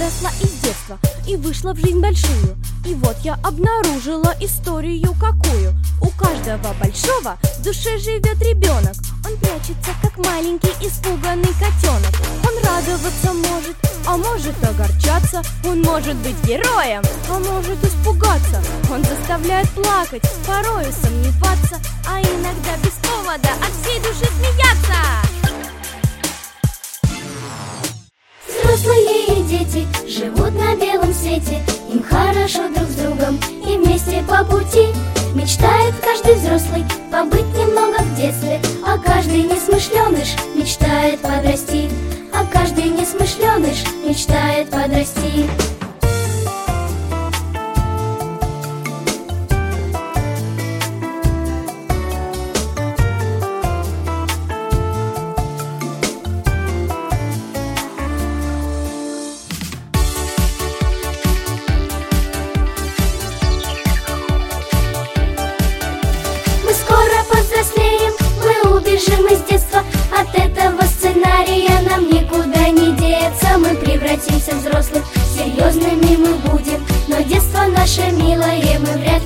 выросла из детства и вышла в жизнь большую. И вот я обнаружила историю какую. У каждого большого в душе живет ребенок. Он прячется, как маленький испуганный котенок. Он радоваться может, а может огорчаться. Он может быть героем, а может испугаться. Он заставляет плакать, порою сомневаться, а иногда без повода от всей души смеяться. Взрослые и дети живут на белом свете. Им хорошо друг с другом и вместе по пути. Мечтает каждый взрослый побыть немного в детстве, а каждый несмышленыш мечтает подрасти. А каждый несмышленыш мечтает подрасти. Убежим из детства, от этого сценария нам никуда не деться. Мы превратимся в взрослых, серьезными мы будем, но детство наше милое мы вряд ли